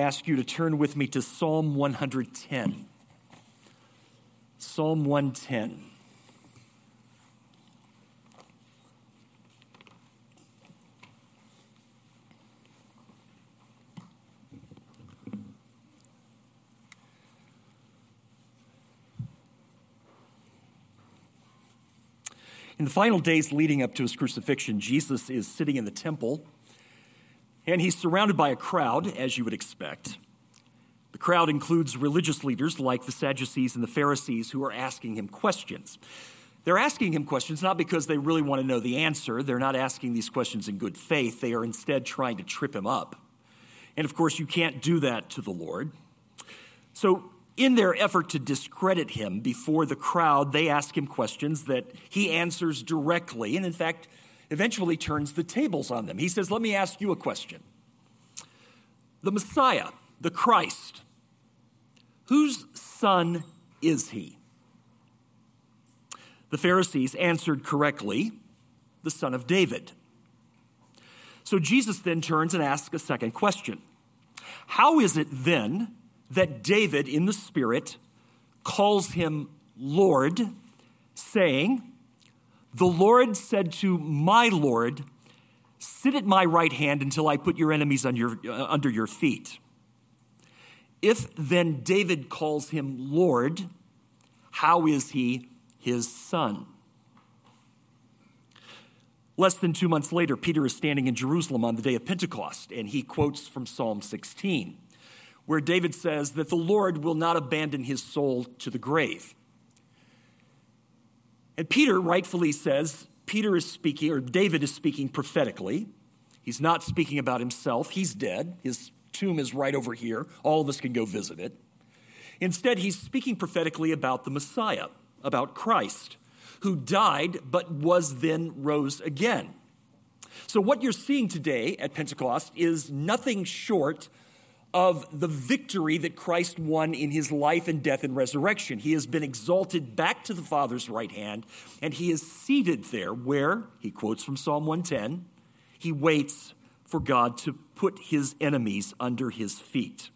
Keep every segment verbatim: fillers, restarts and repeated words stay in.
ask you to turn with me to Psalm one ten. Psalm one ten. In the final days leading up to his crucifixion, Jesus is sitting in the temple, and he's surrounded by a crowd, as you would expect. The crowd includes religious leaders like the Sadducees and the Pharisees who are asking him questions. They're asking him questions not because they really want to know the answer. They're not asking these questions in good faith. They are instead trying to trip him up. And of course, you can't do that to the Lord. So in their effort to discredit him before the crowd, they ask him questions that he answers directly and, in fact, eventually turns the tables on them. He says, let me ask you a question. The Messiah, the Christ, whose son is he? The Pharisees answered correctly, the son of David. So Jesus then turns and asks a second question. How is it then that David in the Spirit calls him Lord, saying, the Lord said to my Lord, sit at my right hand until I put your enemies under your, uh, under your feet. If then David calls him Lord, how is he his son? Less than two months later, Peter is standing in Jerusalem on the day of Pentecost, and he quotes from Psalm sixteen. Where David says that the Lord will not abandon his soul to the grave. And Peter rightfully says, Peter is speaking, or David is speaking prophetically. He's not speaking about himself. He's dead. His tomb is right over here. All of us can go visit it. Instead, he's speaking prophetically about the Messiah, about Christ, who died but was then rose again. So what you're seeing today at Pentecost is nothing short of the victory that Christ won in his life and death and resurrection. He has been exalted back to the Father's right hand, and he is seated there where, he quotes from Psalm one ten, he waits for God to put his enemies under his feet.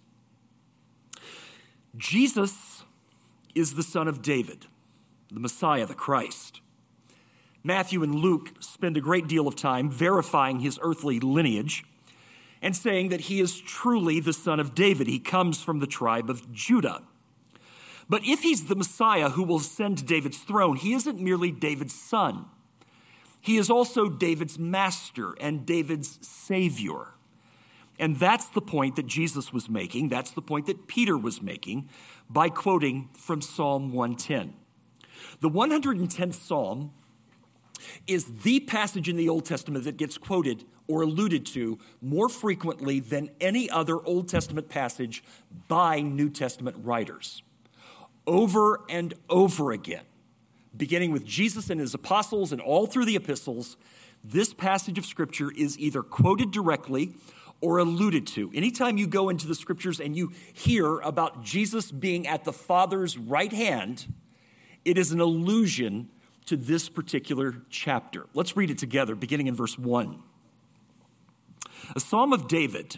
Jesus is the son of David, the Messiah, the Christ. Matthew and Luke spend a great deal of time verifying his earthly lineage and saying that he is truly the son of David. He comes from the tribe of Judah. But if he's the Messiah who will ascend to David's throne, he isn't merely David's son. He is also David's master and David's savior. And that's the point that Jesus was making. That's the point that Peter was making by quoting from Psalm one ten. The one hundred tenth Psalm is the passage in the Old Testament that gets quoted or alluded to more frequently than any other Old Testament passage by New Testament writers. Over and over again, beginning with Jesus and his apostles and all through the epistles, this passage of Scripture is either quoted directly or alluded to. Anytime you go into the Scriptures and you hear about Jesus being at the Father's right hand, it is an allusion to this particular chapter. Let's read it together, beginning in verse one. A psalm of David.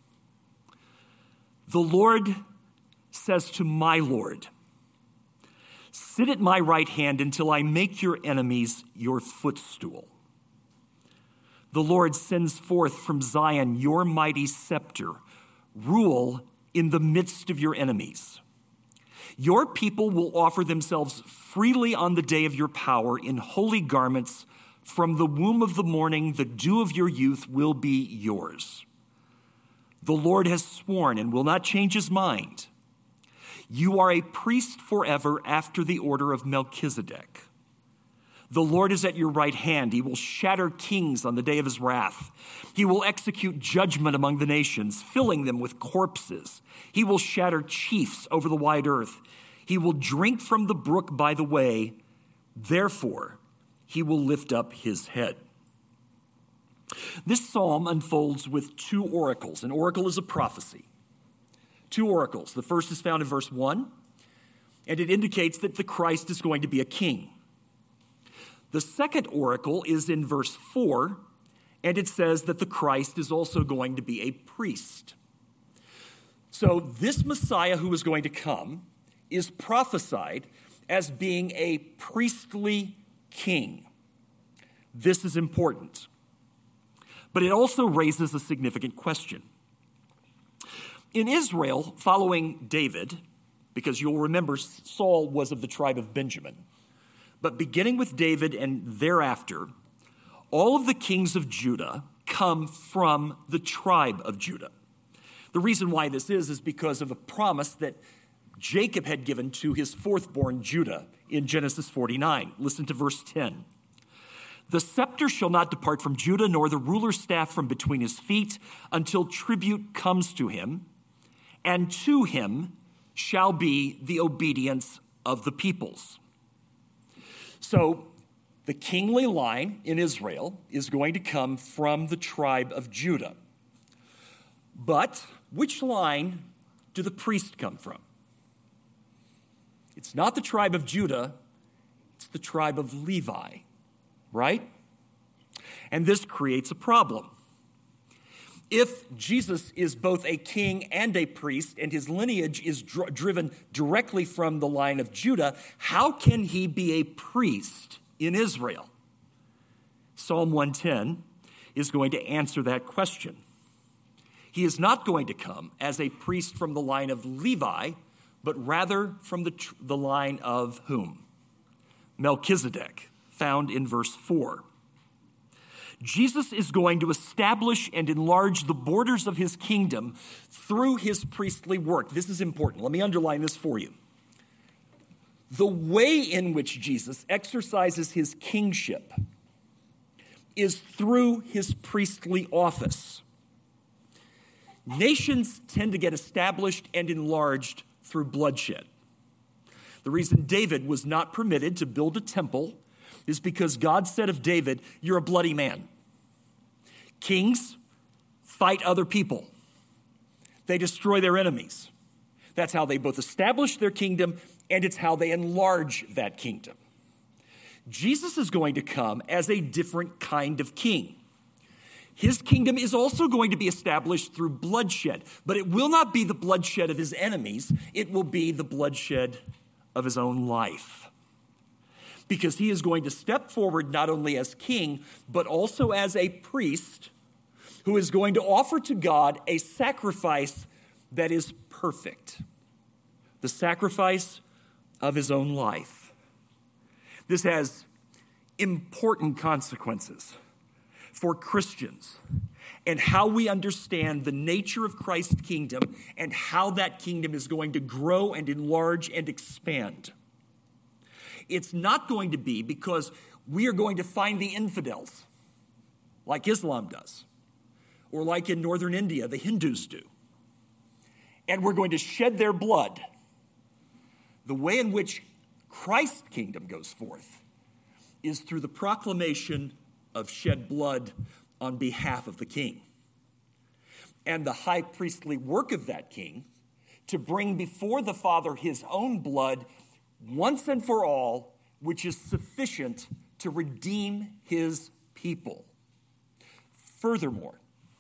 The Lord says to my Lord, sit at my right hand until I make your enemies your footstool. The Lord sends forth from Zion your mighty scepter. Rule in the midst of your enemies. Your people will offer themselves freely on the day of your power in holy garments. From the womb of the morning, the dew of your youth will be yours. The Lord has sworn and will not change his mind. You are a priest forever after the order of Melchizedek. The Lord is at your right hand. He will shatter kings on the day of his wrath. He will execute judgment among the nations, filling them with corpses. He will shatter chiefs over the wide earth. He will drink from the brook by the way. Therefore, he will lift up his head. This psalm unfolds with two oracles. An oracle is a prophecy. Two oracles. The first is found in verse one, and it indicates that the Christ is going to be a king. The second oracle is in verse four, and it says that the Christ is also going to be a priest. So this Messiah who is going to come is prophesied as being a priestly king. This is important. But it also raises a significant question. In Israel, following David, because you'll remember Saul was of the tribe of Benjamin, but beginning with David and thereafter, all of the kings of Judah come from the tribe of Judah. The reason why this is, is because of a promise that Jacob had given to his fourthborn Judah in Genesis forty-nine. Listen to verse ten. The scepter shall not depart from Judah, nor the ruler's staff from between his feet, until tribute comes to him, and to him shall be the obedience of the peoples. So the kingly line in Israel is going to come from the tribe of Judah. But which line do the priests come from? It's not the tribe of Judah, it's the tribe of Levi, right? And this creates a problem. If Jesus is both a king and a priest, and his lineage is dr- driven directly from the line of Judah, how can he be a priest in Israel? Psalm one ten is going to answer that question. He is not going to come as a priest from the line of Levi, but rather from the, tr- the line of whom? Melchizedek, found in verse four. Jesus is going to establish and enlarge the borders of his kingdom through his priestly work. This is important. Let me underline this for you. The way in which Jesus exercises his kingship is through his priestly office. Nations tend to get established and enlarged through bloodshed. The reason David was not permitted to build a temple is because God said of David, "You're a bloody man." Kings fight other people. They destroy their enemies. That's how they both establish their kingdom, and it's how they enlarge that kingdom. Jesus is going to come as a different kind of king. His kingdom is also going to be established through bloodshed, but it will not be the bloodshed of his enemies. It will be the bloodshed of his own life. Because he is going to step forward not only as king, but also as a priest who is going to offer to God a sacrifice that is perfect. The sacrifice of his own life. This has important consequences for Christians and how we understand the nature of Christ's kingdom and how that kingdom is going to grow and enlarge and expand. It's not going to be because we are going to find the infidels, like Islam does, or like in northern India, the Hindus do, and we're going to shed their blood. The way in which Christ's kingdom goes forth is through the proclamation of shed blood on behalf of the king. And the high priestly work of that king to bring before the Father his own blood once and for all, which is sufficient to redeem his people. Furthermore,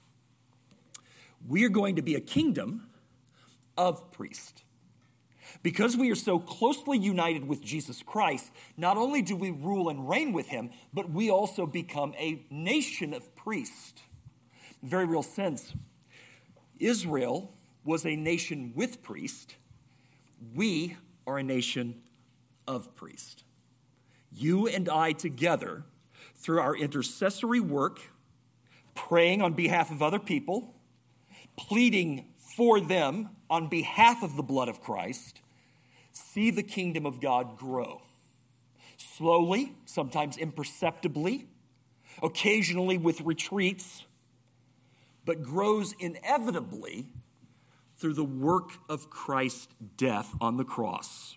we are going to be a kingdom of priests. Because we are so closely united with Jesus Christ, not only do we rule and reign with him, but we also become a nation of priests. In a very real sense, Israel was a nation with priests. We are a nation of priests. You and I together, through our intercessory work, praying on behalf of other people, pleading for them on behalf of the blood of Christ, see the kingdom of God grow. Slowly, sometimes imperceptibly, occasionally with retreats, but grows inevitably through the work of Christ's death on the cross.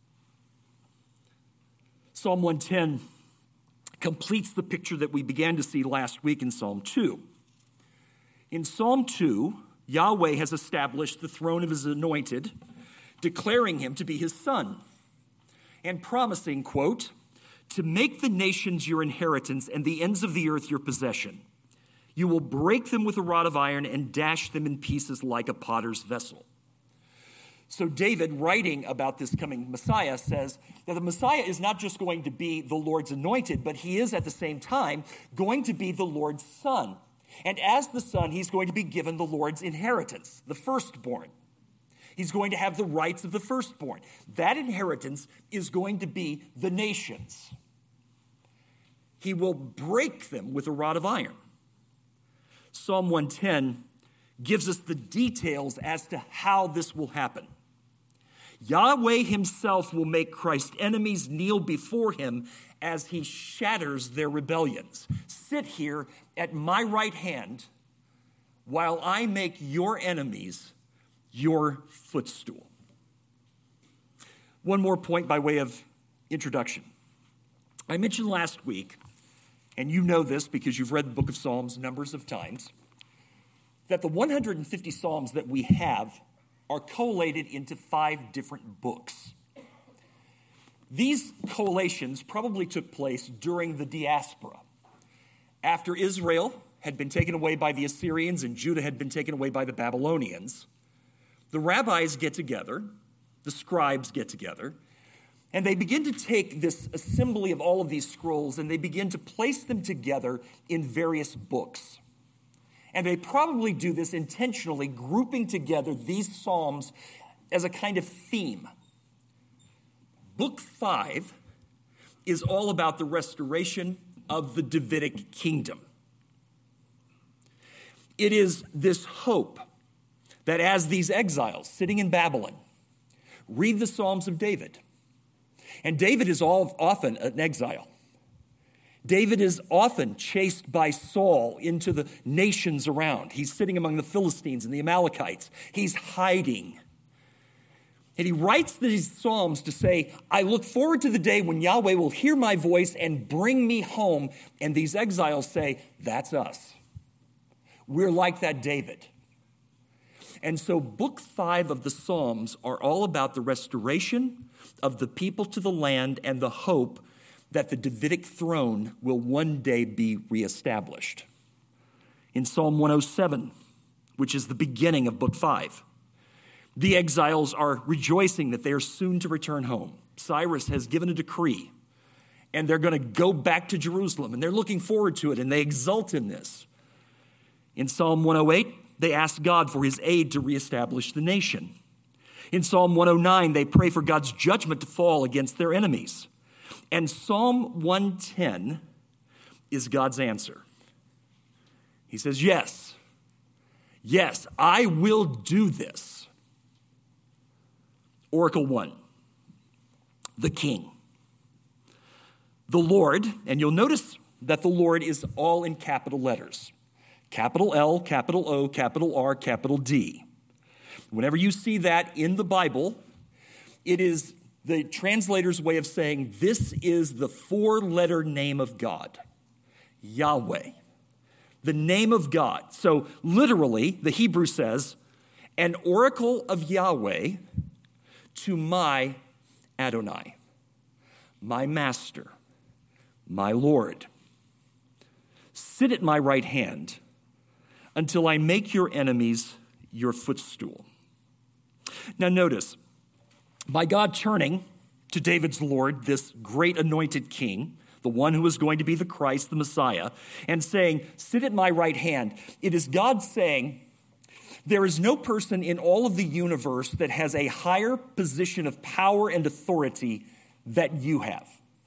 Psalm one ten completes the picture that we began to see last week in Psalm two. In Psalm two, Yahweh has established the throne of his anointed, declaring him to be his son, and promising, quote, to make the nations your inheritance and the ends of the earth your possession. You will break them with a rod of iron and dash them in pieces like a potter's vessel. So David, writing about this coming Messiah, says that the Messiah is not just going to be the Lord's anointed, but he is at the same time going to be the Lord's son. And as the son, he's going to be given the Lord's inheritance, the firstborn. He's going to have the rights of the firstborn. That inheritance is going to be the nations. He will break them with a rod of iron. Psalm one ten gives us the details as to how this will happen. Yahweh himself will make Christ's enemies kneel before him as he shatters their rebellions. Sit here at my right hand while I make your enemies your footstool. One more point by way of introduction. I mentioned last week, and you know this because you've read the book of Psalms numbers of times, that the one hundred fifty Psalms that we have are collated into five different books. These collations probably took place during the diaspora. After Israel had been taken away by the Assyrians and Judah had been taken away by the Babylonians, the rabbis get together, the scribes get together, and they begin to take this assembly of all of these scrolls and they begin to place them together in various books. And they probably do this intentionally, grouping together these psalms as a kind of theme. Book five is all about the restoration of the Davidic kingdom. It is this hope that as these exiles sitting in Babylon read the Psalms of David, and David is all, often an exile. David is often chased by Saul into the nations around. He's sitting among the Philistines and the Amalekites. He's hiding. And he writes these Psalms to say, I look forward to the day when Yahweh will hear my voice and bring me home. And these exiles say, that's us. We're like that David. And so book five of the Psalms are all about the restoration of the people to the land and the hope that the Davidic throne will one day be reestablished. In Psalm one oh seven, which is the beginning of book five, the exiles are rejoicing that they are soon to return home. Cyrus has given a decree, and they're going to go back to Jerusalem, and they're looking forward to it, and they exult in this. In Psalm one oh eight, they ask God for his aid to reestablish the nation. In Psalm one oh nine, they pray for God's judgment to fall against their enemies. And Psalm one ten is God's answer. He says, yes, yes, I will do this. Oracle one, the king. The Lord, and you'll notice that the Lord is all in capital letters. Capital L, capital O, capital R, capital D. Whenever you see that in the Bible, it is the translator's way of saying this is the four-letter name of God, Yahweh, the name of God. So literally, the Hebrew says, an oracle of Yahweh to my Adonai, my master, my Lord. Sit at my right hand until I make your enemies your footstool. Now notice, by God turning to David's Lord, this great anointed king, the one who is going to be the Christ, the Messiah, and saying, sit at my right hand, it is God saying, there is no person in all of the universe that has a higher position of power and authority that you have.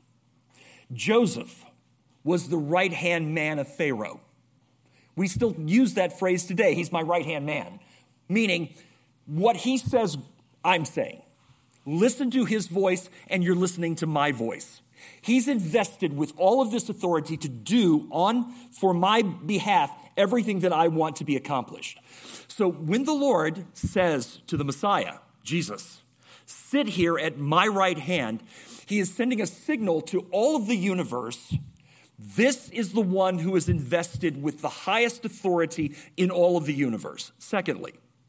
Joseph was the right-hand man of Pharaoh. We still use that phrase today, he's my right-hand man, meaning what he says, I'm saying. Listen to his voice, and you're listening to my voice. He's invested with all of this authority to do on, for my behalf, everything that I want to be accomplished. So when the Lord says to the Messiah, Jesus, sit here at my right hand, he is sending a signal to all of the universe. This is the one who is invested with the highest authority in all of the universe. Secondly,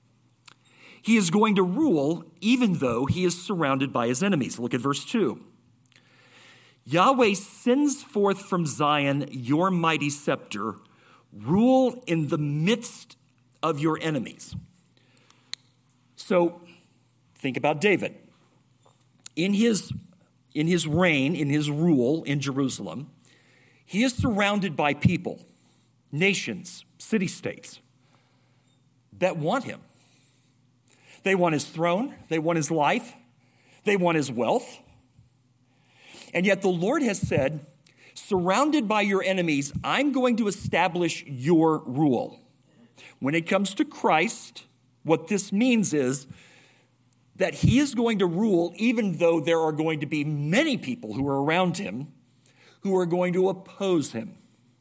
he is going to rule even though he is surrounded by his enemies. Look at verse two. Yahweh sends forth from Zion your mighty scepter, rule in the midst of your enemies. So Think about David. In his, in his reign, in his rule in Jerusalem, he is surrounded by people, nations, city-states that want him. They want his throne. They want his life. They want his wealth. And yet the Lord has said, surrounded by your enemies, I'm going to establish your rule. When it comes to Christ, what this means is that he is going to rule even though there are going to be many people who are around him who are going to oppose him.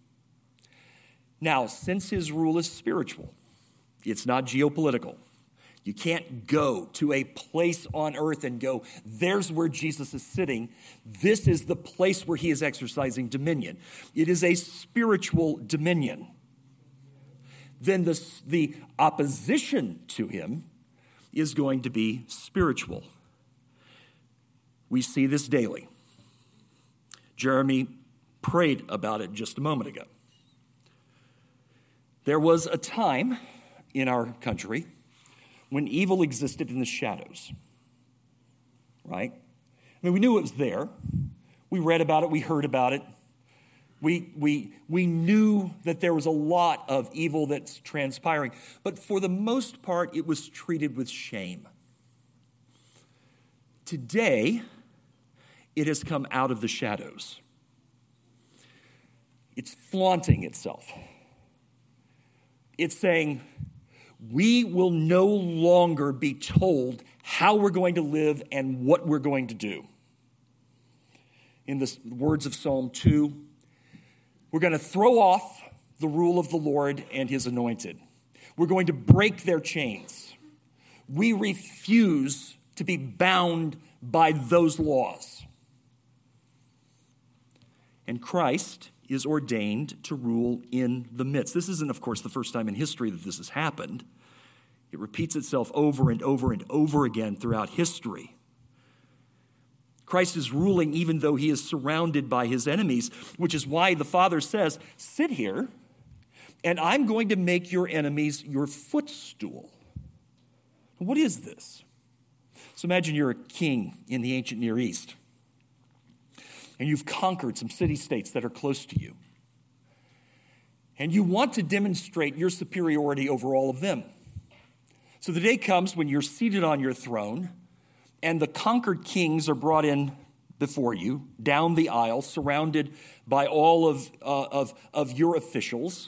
Now, since his rule is spiritual, it's not geopolitical. You can't go to a place on earth and go, there's where Jesus is sitting. This is the place where he is exercising dominion. It is a spiritual dominion. Then the, the opposition to him is going to be spiritual. We see this daily. Jeremy prayed about it just a moment ago. There was a time in our country when evil existed in the shadows, right? I mean, we knew it was there. We read about it. We heard about it. We, we, we knew that there was a lot of evil that's transpiring. But for the most part, it was treated with shame. Today, it has come out of the shadows. It's flaunting itself. It's saying, we will no longer be told how we're going to live and what we're going to do. In the words of Psalm two, we're going to throw off the rule of the Lord and his anointed. We're going to break their chains. We refuse to be bound by those laws. And Christ is ordained to rule in the midst. This isn't, of course, the first time in history that this has happened. It repeats itself over and over and over again throughout history. Christ is ruling even though he is surrounded by his enemies, which is why the Father says, sit here, and I'm going to make your enemies your footstool. What is this? So imagine you're a king in the ancient Near East, and you've conquered some city-states that are close to you, and you want to demonstrate your superiority over all of them. So the day comes when you're seated on your throne, and the conquered kings are brought in before you, down the aisle, surrounded by all of, uh, of, of your officials.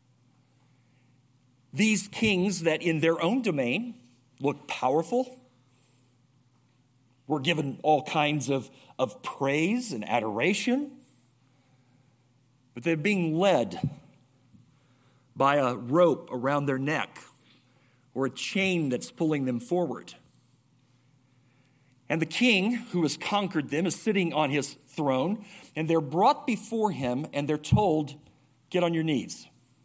These kings that in their own domain look powerful, were given all kinds of, of praise and adoration, but they're being led by a rope around their neck or a chain that's pulling them forward. And the king who has conquered them is sitting on his throne, and they're brought before him, and they're told, get on your knees.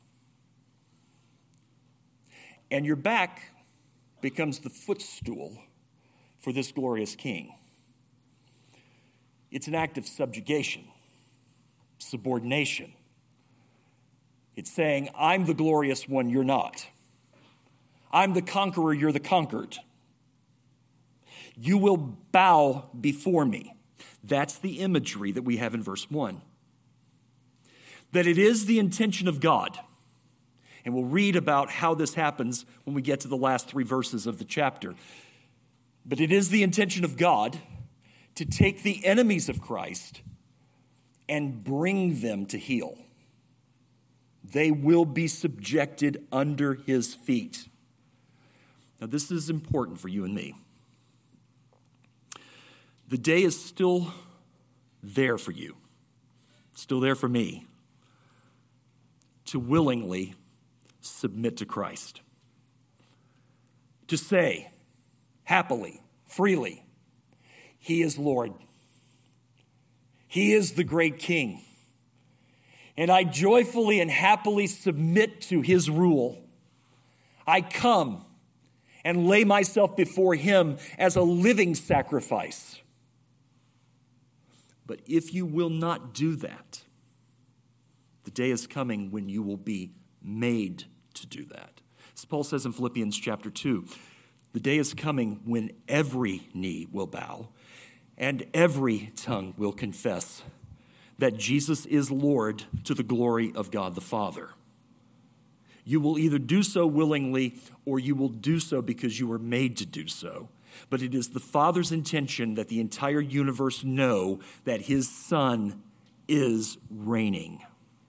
And your back becomes the footstool for this glorious king. It's an act of subjugation, subordination. It's saying, I'm the glorious one, you're not. I'm the conqueror, you're the conquered. You will bow before me. That's the imagery that we have in verse one. That it is the intention of God. And we'll read about how this happens when we get to the last three verses of the chapter. But it is the intention of God to take the enemies of Christ and bring them to heel. They will be subjected under his feet. Now, this is important for you and me. The day is still there for you, still there for me, to willingly submit to Christ. To say, happily, freely, he is Lord. He is the great King. And I joyfully and happily submit to his rule. I come and lay myself before him as a living sacrifice. But if you will not do that, the day is coming when you will be made to do that. As Paul says in Philippians chapter two, The day is coming when every knee will bow and every tongue will confess that Jesus is Lord to the glory of God the Father. You will either do so willingly or you will do so because you were made to do so. But it is the Father's intention that the entire universe know that his Son is reigning.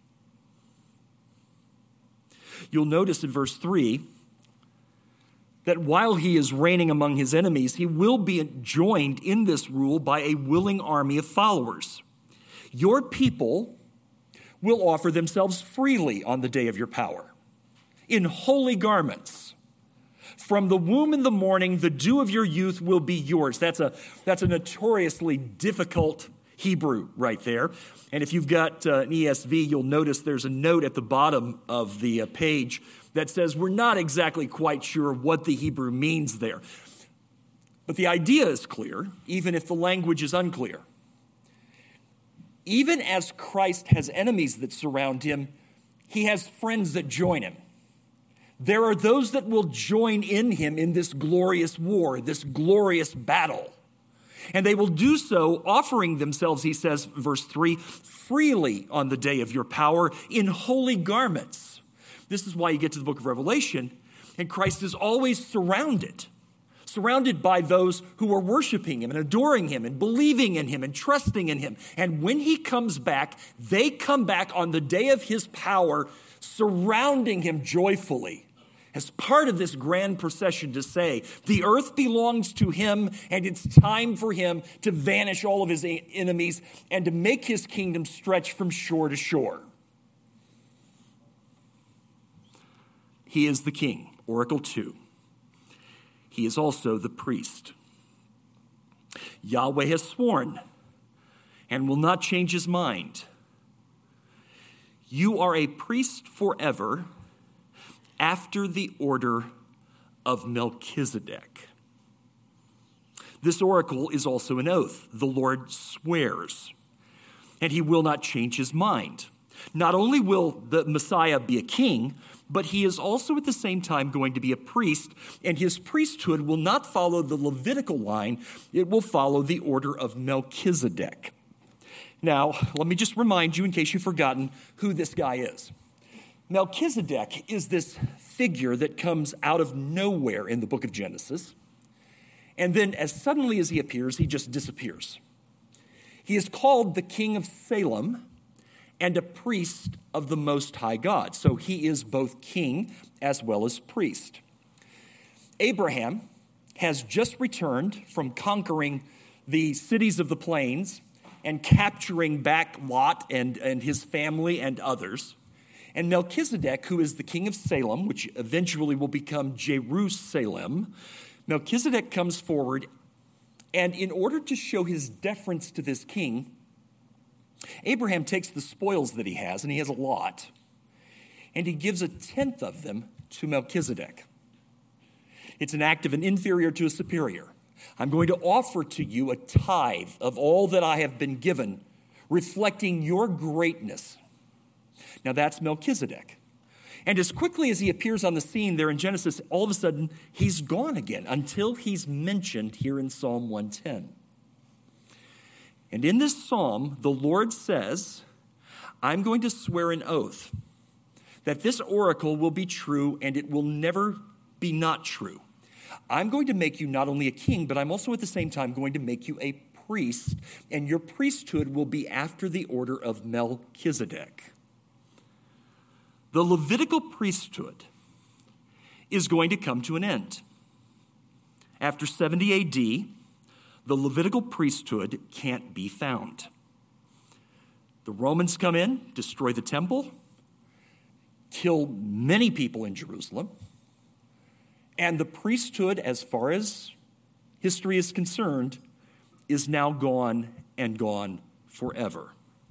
You'll notice in verse three that while he is reigning among his enemies, he will be joined in this rule by a willing army of followers. Your people will offer themselves freely on the day of your power, in holy garments. From the womb in the morning, the dew of your youth will be yours. That's a, that's a notoriously difficult Hebrew right there. And if you've got uh, an E S V, you'll notice there's a note at the bottom of the uh, page that says we're not exactly quite sure what the Hebrew means there. But the idea is clear, even if the language is unclear. Even as Christ has enemies that surround him, he has friends that join him. There are those that will join in him in this glorious war, this glorious battle. And they will do so offering themselves, he says, verse three, freely on the day of your power in holy garments. This is why you get to the book of Revelation, and Christ is always surrounded, surrounded by those who are worshiping him and adoring him and believing in him and trusting in him. And when he comes back, they come back on the day of his power, surrounding him joyfully as part of this grand procession to say, the earth belongs to him, and it's time for him to vanish all of his enemies and to make his kingdom stretch from shore to shore. He is the king, Oracle two. He is also the priest. Yahweh has sworn and will not change his mind. You are a priest forever after the order of Melchizedek. This oracle is also an oath. The Lord swears, and he will not change his mind. Not only will the Messiah be a king, but he is also at the same time going to be a priest, and his priesthood will not follow the Levitical line. It will follow the order of Melchizedek. Now, let me just remind you, in case you've forgotten, who this guy is. Melchizedek is this figure that comes out of nowhere in the book of Genesis, and then as suddenly as he appears, he just disappears. He is called the King of Salem and a priest of the Most High God. So he is both king as well as priest. Abraham has just returned from conquering the cities of the plains and capturing back Lot and, and his family and others. And Melchizedek, who is the king of Salem, which eventually will become Jerusalem, Melchizedek comes forward, and in order to show his deference to this king, Abraham takes the spoils that he has, and he has a lot, and he gives a tenth of them to Melchizedek. It's an act of an inferior to a superior. I'm going to offer to you a tithe of all that I have been given, reflecting your greatness. Now that's Melchizedek. And as quickly as he appears on the scene there in Genesis, all of a sudden he's gone again until he's mentioned here in Psalm one ten. And in this psalm, the Lord says, I'm going to swear an oath that this oracle will be true and it will never be not true. I'm going to make you not only a king, but I'm also at the same time going to make you a priest, and your priesthood will be after the order of Melchizedek. The Levitical priesthood is going to come to an end. After seventy A D, the Levitical priesthood can't be found. The Romans come in, destroy the temple, kill many people in Jerusalem, and the priesthood, as far as history is concerned, is now gone and gone forever.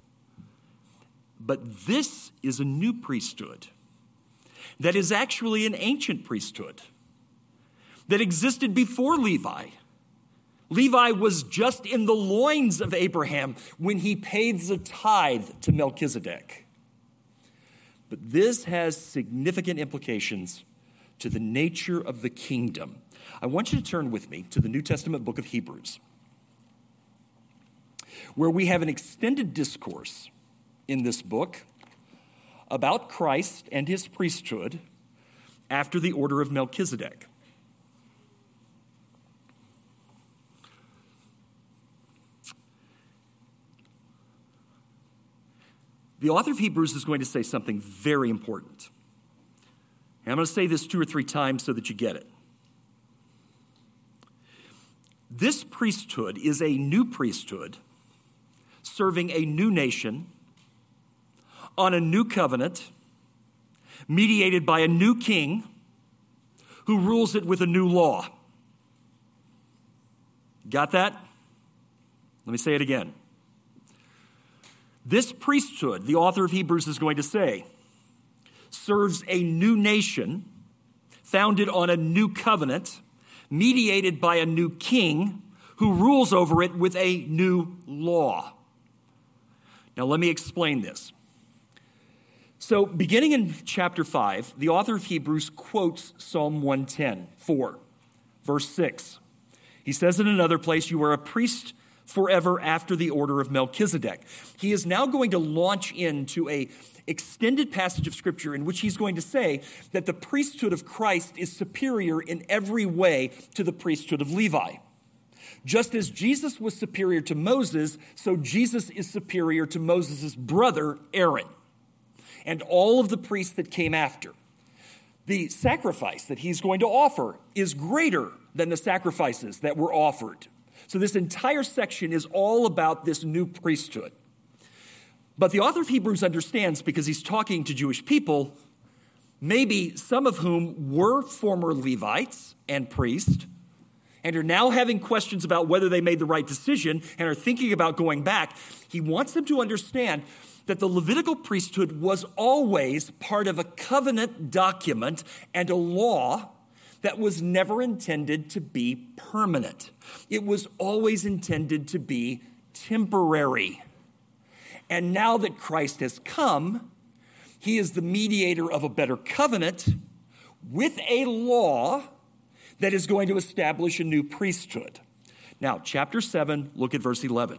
But this is a new priesthood that is actually an ancient priesthood that existed before Levi. Levi was just in the loins of Abraham when he paid the tithe to Melchizedek. But this has significant implications to the nature of the kingdom. I want you to turn with me to the New Testament book of Hebrews, where we have an extended discourse in this book about Christ and his priesthood after the order of Melchizedek. The author of Hebrews is going to say something very important. And I'm going to say this two or three times so that you get it. This priesthood is a new priesthood serving a new nation on a new covenant, mediated by a new king who rules it with a new law. Got that? Let me say it again. This priesthood, the author of Hebrews is going to say, serves a new nation founded on a new covenant, mediated by a new king who rules over it with a new law. Now, let me explain this. So, beginning in chapter five, the author of Hebrews quotes Psalm one ten, four, verse six. He says in another place, "You are a priest forever after the order of Melchizedek." He is now going to launch into a extended passage of Scripture in which he's going to say that the priesthood of Christ is superior in every way to the priesthood of Levi. Just as Jesus was superior to Moses, so Jesus is superior to Moses' brother, Aaron, and all of the priests that came after. The sacrifice that he's going to offer is greater than the sacrifices that were offered. So this entire section is all about this new priesthood. But the author of Hebrews understands, because he's talking to Jewish people, maybe some of whom were former Levites and priests, and are now having questions about whether they made the right decision and are thinking about going back. He wants them to understand that the Levitical priesthood was always part of a covenant document and a law that was never intended to be permanent. It was always intended to be temporary. And now that Christ has come, he is the mediator of a better covenant with a law that is going to establish a new priesthood. Now, chapter seven, look at verse eleven.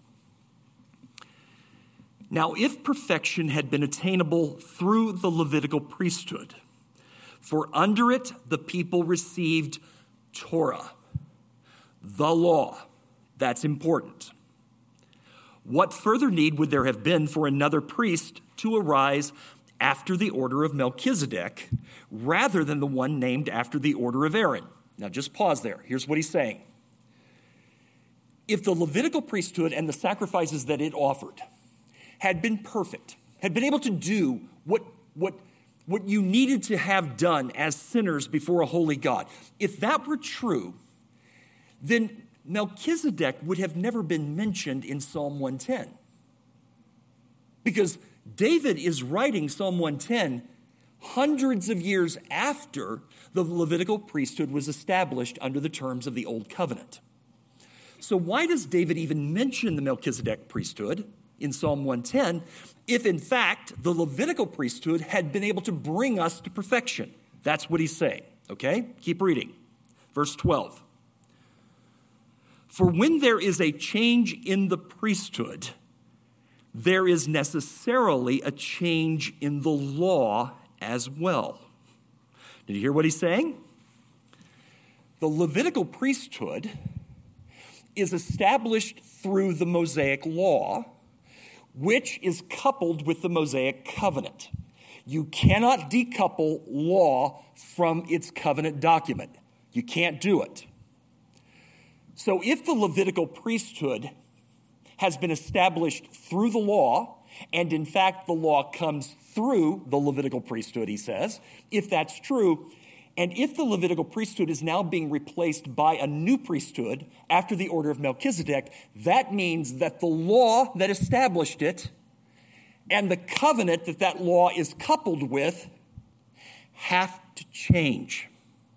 "Now, if perfection had been attainable through the Levitical priesthood, for under it the people received Torah," the law. That's important. "What further need would there have been for another priest to arise after the order of Melchizedek, rather than the one named after the order of Aaron?" Now just pause there. Here's what he's saying. If the Levitical priesthood and the sacrifices that it offered had been perfect, had been able to do what, what, what you needed to have done as sinners before a holy God, if that were true, then Melchizedek would have never been mentioned in Psalm one ten. Because David is writing Psalm one ten hundreds of years after the Levitical priesthood was established under the terms of the Old Covenant. So why does David even mention the Melchizedek priesthood in Psalm one ten if, in fact, the Levitical priesthood had been able to bring us to perfection? That's what he's saying, okay? Keep reading. Verse twelve. "For when there is a change in the priesthood, there is necessarily a change in the law as well." Did you hear what he's saying? The Levitical priesthood is established through the Mosaic law, which is coupled with the Mosaic covenant. You cannot decouple law from its covenant document. You can't do it. So if the Levitical priesthood has been established through the law, and in fact the law comes through the Levitical priesthood, he says, if that's true, and if the Levitical priesthood is now being replaced by a new priesthood after the order of Melchizedek, that means that the law that established it and the covenant that that law is coupled with have to change.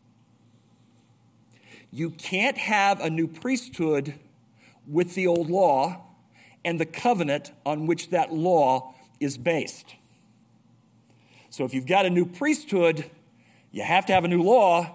You can't have a new priesthood with the old law and the covenant on which that law is based. So if you've got a new priesthood, you have to have a new law,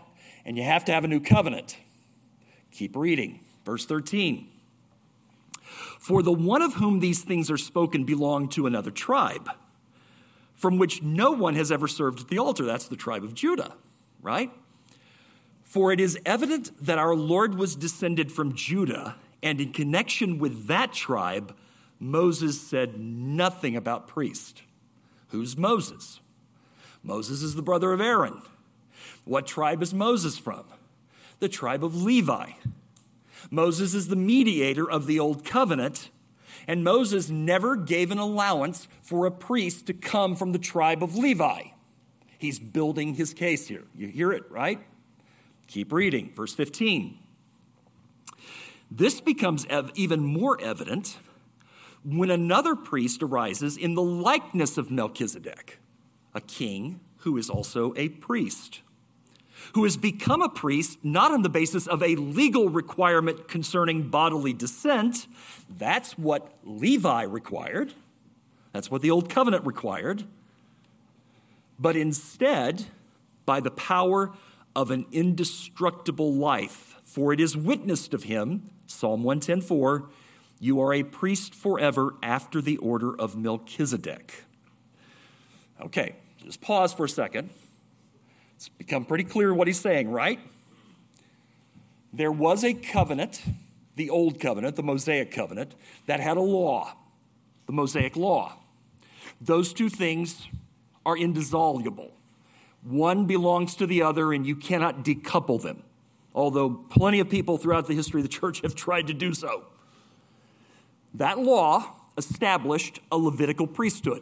And you have to have a new covenant. Keep reading. Verse thirteen. For the one of whom these things are spoken belonged to another tribe, from which no one has ever served at the altar. That's the tribe of Judah, right? For it is evident that our Lord was descended from Judah, and in connection with that tribe, Moses said nothing about priest. Who's Moses? Moses is the brother of Aaron. What tribe is Moses from? The tribe of Levi. Moses is the mediator of the old covenant, and Moses never gave an allowance for a priest to come from the tribe of Levi. He's building his case here. You hear it, right? Keep reading. Verse fifteen. This becomes ev- even more evident when another priest arises in the likeness of Melchizedek, a king who is also a priest, who has become a priest not on the basis of a legal requirement concerning bodily descent. That's what Levi required. That's what the Old Covenant required. But instead, by the power of an indestructible life, for it is witnessed of him, Psalm one ten four, you are a priest forever after the order of Melchizedek. Okay, just pause for a second. It's become pretty clear what he's saying, right? There was a covenant, the Old Covenant, the Mosaic Covenant, that had a law, the Mosaic Law. Those two things are indissoluble. One belongs to the other, and you cannot decouple them, although plenty of people throughout the history of the church have tried to do so. That law established a Levitical priesthood.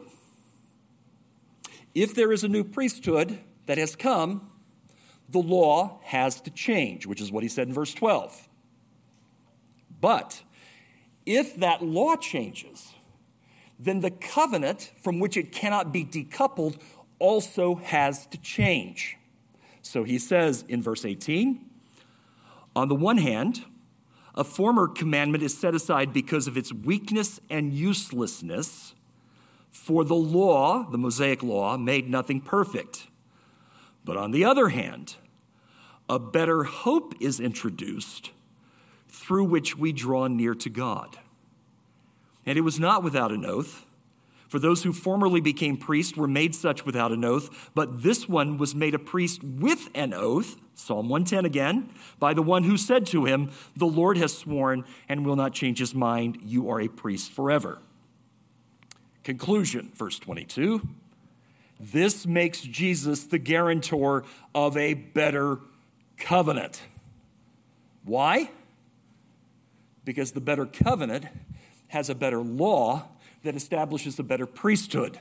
If there is a new priesthood that has come, the law has to change, which is what he said in verse twelve. But if that law changes, then the covenant from which it cannot be decoupled also has to change. So he says in verse eighteen, on the one hand, a former commandment is set aside because of its weakness and uselessness, for the law, the Mosaic law, made nothing perfect. But on the other hand, a better hope is introduced through which we draw near to God. And it was not without an oath, for those who formerly became priests were made such without an oath, but this one was made a priest with an oath, Psalm one ten again, by the one who said to him, the Lord has sworn and will not change his mind, you are a priest forever. Conclusion, verse twenty-two. This makes Jesus the guarantor of a better covenant. Why? Because the better covenant has a better law that establishes a better priesthood.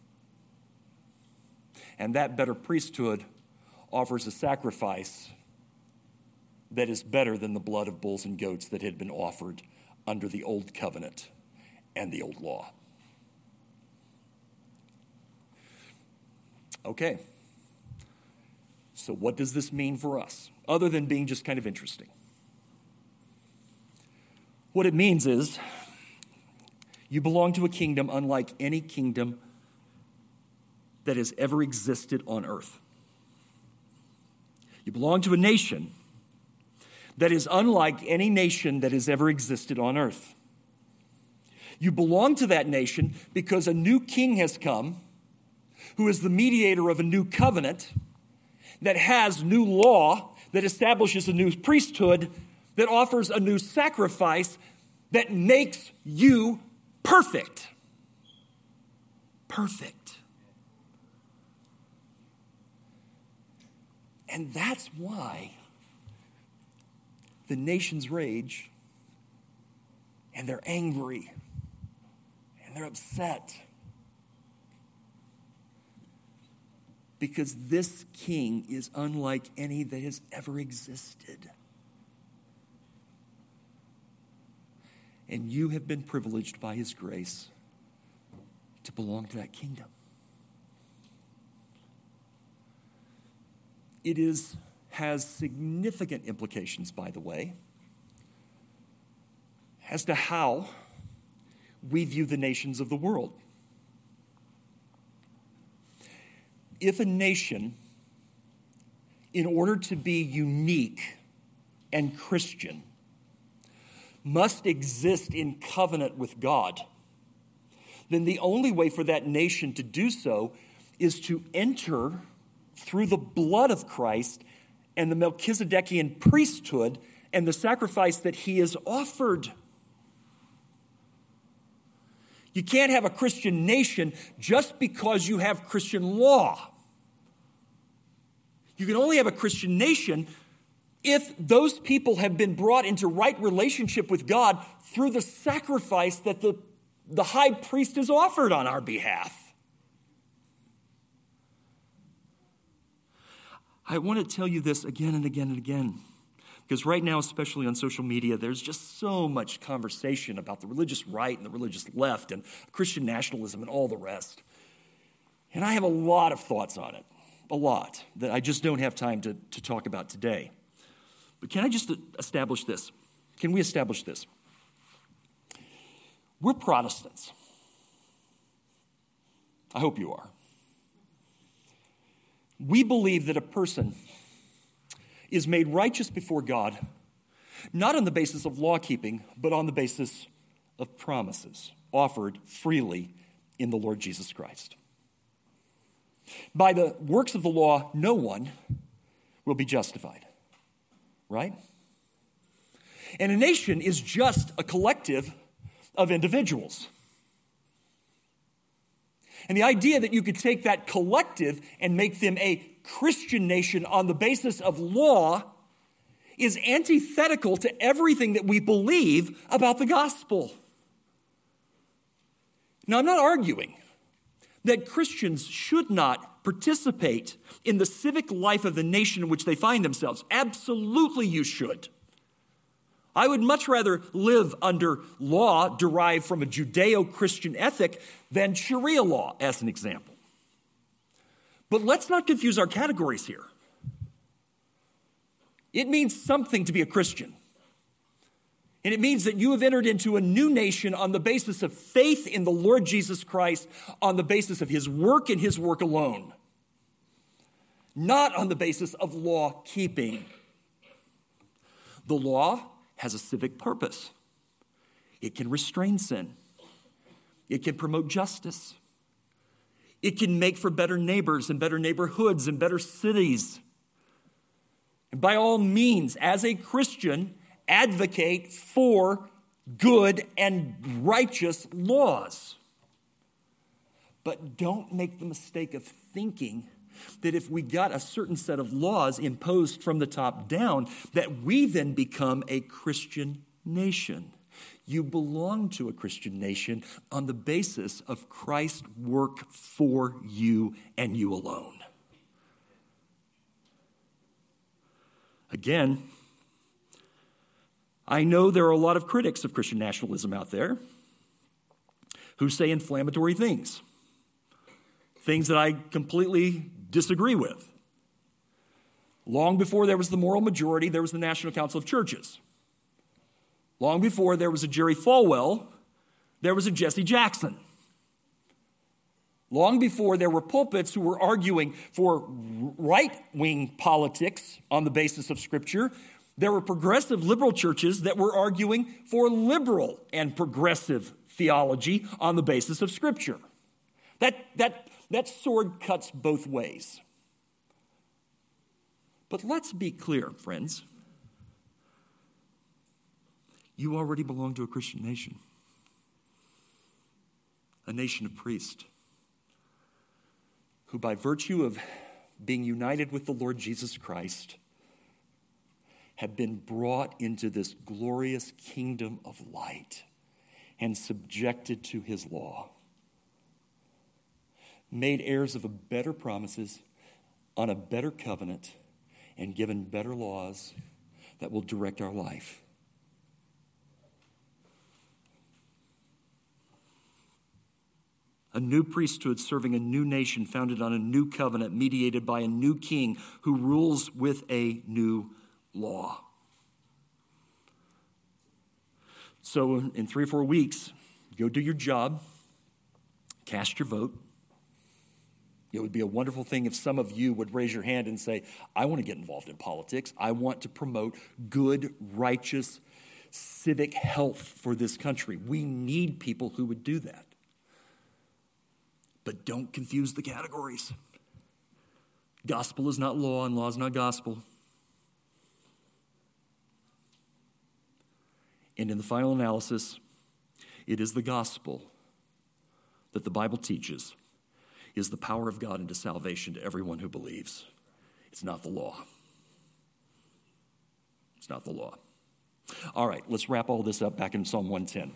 And that better priesthood offers a sacrifice that is better than the blood of bulls and goats that had been offered under the old covenant and the old law. Okay, so what does this mean for us, other than being just kind of interesting? What it means is you belong to a kingdom unlike any kingdom that has ever existed on earth. You belong to a nation that is unlike any nation that has ever existed on earth. You belong to that nation because a new king has come who is the mediator of a new covenant that has new law, that establishes a new priesthood, that offers a new sacrifice that makes you perfect. Perfect. And that's why the nations rage, and they're angry, and they're upset. Because this king is unlike any that has ever existed. And you have been privileged by his grace to belong to that kingdom. It is, has significant implications, by the way, as to how we view the nations of the world. If a nation in order to be unique and Christian, must exist in covenant with God, then the only way for that nation to do so is to enter through the blood of Christ and the Melchizedekian priesthood and the sacrifice that he has offered. You can't have a Christian nation just because you have Christian law. You can only have a Christian nation if those people have been brought into right relationship with God through the sacrifice that the, the high priest has offered on our behalf. I want to tell you this again and again and again, because right now, especially on social media, there's just so much conversation about the religious right and the religious left and Christian nationalism and all the rest. And I have a lot of thoughts on it, a lot, that I just don't have time to, to talk about today. But can I just establish this? Can we establish this? We're Protestants. I hope you are. We believe that a person is made righteous before God, not on the basis of law keeping, but on the basis of promises offered freely in the Lord Jesus Christ. By the works of the law, no one will be justified. Right? And a nation is just a collective of individuals. And the idea that you could take that collective and make them a Christian nation on the basis of law is antithetical to everything that we believe about the gospel. Now, I'm not arguing that Christians should not participate in the civic life of the nation in which they find themselves. Absolutely you should. I would much rather live under law derived from a Judeo-Christian ethic than Sharia law, as an example. But let's not confuse our categories here. It means something to be a Christian. And it means that you have entered into a new nation on the basis of faith in the Lord Jesus Christ, on the basis of his work and his work alone, not on the basis of law keeping. The law has a civic purpose. It can restrain sin. It can promote justice. It can make for better neighbors and better neighborhoods and better cities. And by all means, as a Christian, advocate for good and righteous laws. But don't make the mistake of thinking that if we got a certain set of laws imposed from the top down, that we then become a Christian nation. You belong to a Christian nation on the basis of Christ's work for you and you alone. Again, I know there are a lot of critics of Christian nationalism out there who say inflammatory things, things that I completely disagree with. Long before there was the moral majority, there was the National Council of Churches. Long before there was a Jerry Falwell, there was a Jesse Jackson. Long before there were pulpits who were arguing for right-wing politics on the basis of Scripture, there were progressive liberal churches that were arguing for liberal and progressive theology on the basis of Scripture. That, that, that sword cuts both ways. But let's be clear, friends. You already belong to a Christian nation, a nation of priests, who by virtue of being united with the Lord Jesus Christ have been brought into this glorious kingdom of light and subjected to his law, made heirs of a better promises on a better covenant, and given better laws that will direct our life. A new priesthood serving a new nation founded on a new covenant mediated by a new king who rules with a new law. So in three or four weeks, go do your job, cast your vote, It would be a wonderful thing if some of you would raise your hand and say, I want to get involved in politics. I want to promote good, righteous, civic health for this country. We need people who would do that. But don't confuse the categories. Gospel is not law, and law is not gospel. And in the final analysis, it is the gospel that the Bible teaches is the power of God into salvation to everyone who believes. It's not the law. It's not the law. All right, let's wrap all this up back in Psalm one ten.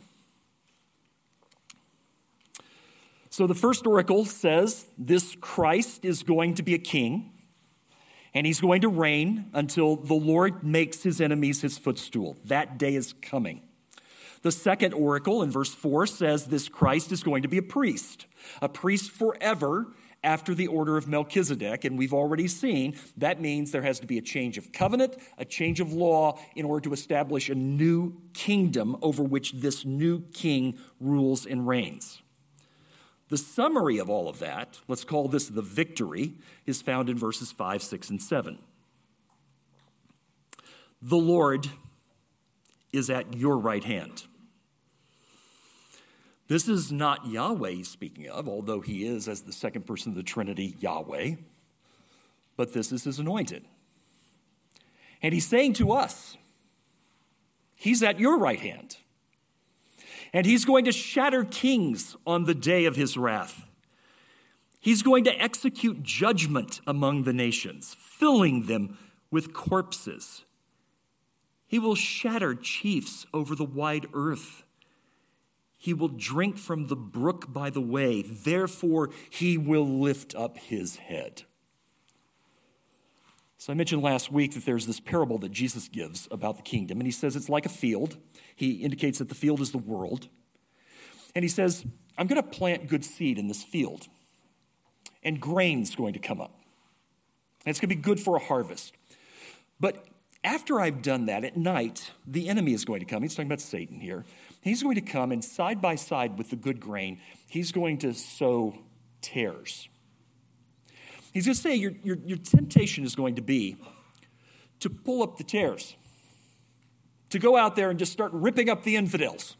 So the first oracle says this Christ is going to be a king, and he's going to reign until the Lord makes his enemies his footstool. That day is coming. The second oracle in verse four says this Christ is going to be a priest, a priest forever after the order of Melchizedek. And we've already seen that means there has to be a change of covenant, a change of law in order to establish a new kingdom over which this new king rules and reigns. The summary of all of that, let's call this the victory, is found in verses five, six, and seven. The Lord is at your right hand. This is not Yahweh he's speaking of, although he is, as the second person of the Trinity, Yahweh. But this is his anointed. And he's saying to us, he's at your right hand. And he's going to shatter kings on the day of his wrath. He's going to execute judgment among the nations, filling them with corpses. He will shatter chiefs over the wide earth. He will drink from the brook by the way. Therefore, he will lift up his head. So I mentioned last week that there's this parable that Jesus gives about the kingdom. And he says it's like a field. He indicates that the field is the world. And he says, I'm going to plant good seed in this field. And grain's going to come up. And it's going to be good for a harvest. But after I've done that, at night, the enemy is going to come. He's talking about Satan here. He's going to come, and side by side with the good grain, he's going to sow tares. He's going to say your, your, your temptation is going to be to pull up the tares, to go out there and just start ripping up the infidels.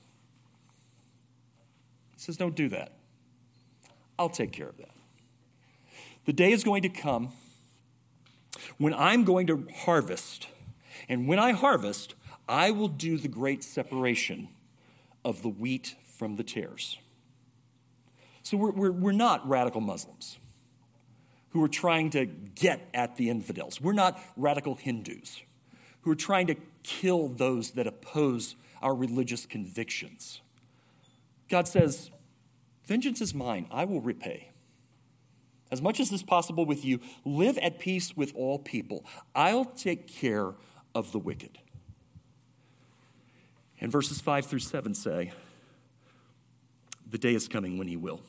He says, don't do that. I'll take care of that. The day is going to come when I'm going to harvest. And when I harvest, I will do the great separation of the wheat from the tares. So we're, we're, we're not radical Muslims who are trying to get at the infidels. We're not radical Hindus who are trying to kill those that oppose our religious convictions. God says, vengeance is mine, I will repay. As much as is possible with you, live at peace with all people. I'll take care of the wicked. And verses five through seven say, the day is coming when he will.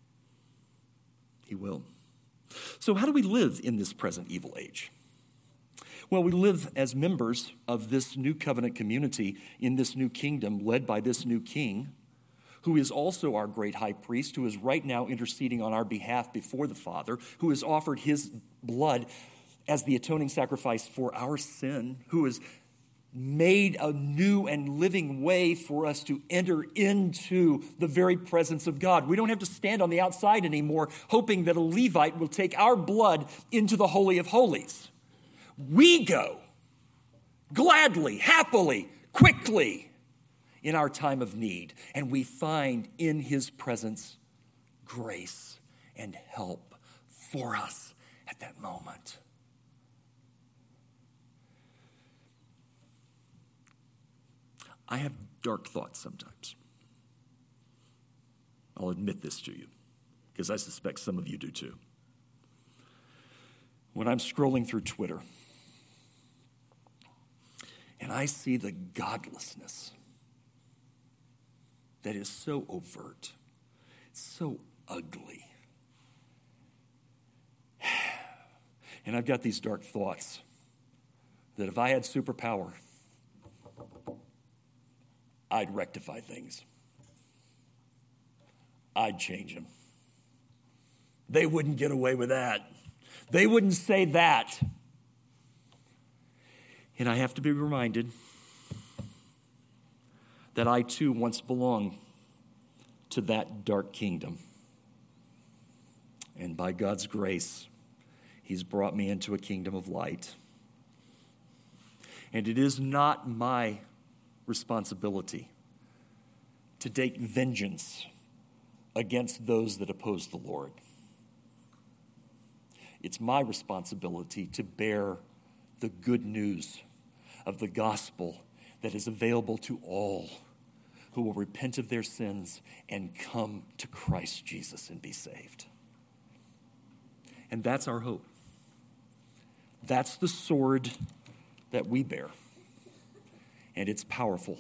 He will. So how do we live in this present evil age? Well, we live as members of this new covenant community in this new kingdom led by this new king, who is also our great high priest, who is right now interceding on our behalf before the Father, who has offered his blood as the atoning sacrifice for our sin, who has made a new and living way for us to enter into the very presence of God. We don't have to stand on the outside anymore, hoping that a Levite will take our blood into the Holy of Holies. We go gladly, happily, quickly in our time of need, and we find in his presence grace and help for us at that moment. I have dark thoughts sometimes. I'll admit this to you, because I suspect some of you do too. When I'm scrolling through Twitter and I see the godlessness that is so overt, so ugly, and I've got these dark thoughts that if I had superpower, I'd rectify things. I'd change them. They wouldn't get away with that. They wouldn't say that. And I have to be reminded that I too once belonged to that dark kingdom. And by God's grace, he's brought me into a kingdom of light. And it is not my responsibility to take vengeance against those that oppose the Lord. It's my responsibility to bear the good news of the gospel that is available to all who will repent of their sins and come to Christ Jesus and be saved. And that's our hope. That's the sword that we bear. And it's powerful.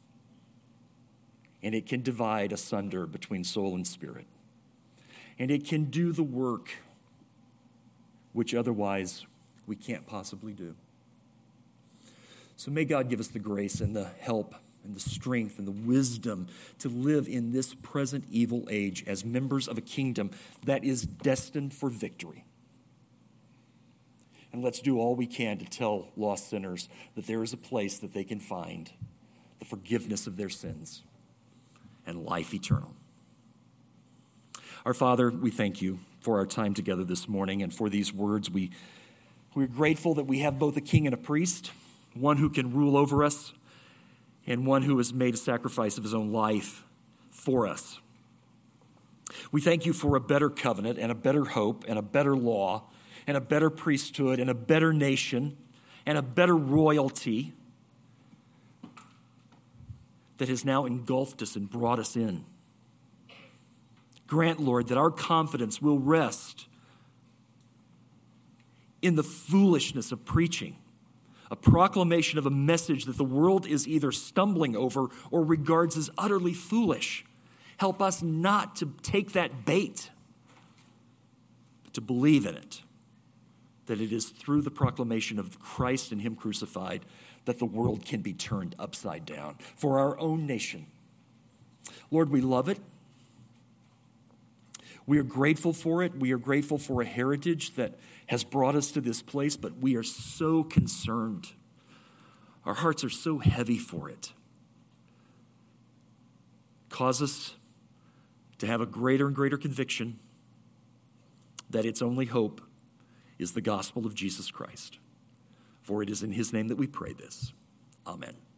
And it can divide asunder between soul and spirit. And it can do the work which otherwise we can't possibly do. So may God give us the grace and the help and the strength and the wisdom to live in this present evil age as members of a kingdom that is destined for victory. And let's do all we can to tell lost sinners that there is a place that they can find the forgiveness of their sins and life eternal. Our Father, we thank you for our time together this morning and for these words. We, we're grateful that we have both a king and a priest, one who can rule over us and one who has made a sacrifice of his own life for us. We thank you for a better covenant and a better hope and a better law and a better priesthood and a better nation and a better royalty that has now engulfed us and brought us in. Grant, Lord, that our confidence will rest in the foolishness of preaching, a proclamation of a message that the world is either stumbling over or regards as utterly foolish. Help us not to take that bait, but to believe in it, that it is through the proclamation of Christ and him crucified that the world can be turned upside down for our own nation. Lord, we love it. We are grateful for it. We are grateful for a heritage that has brought us to this place, but we are so concerned. Our hearts are so heavy for it. Cause us to have a greater and greater conviction that its only hope is the gospel of Jesus Christ. For it is in his name that we pray this. Amen.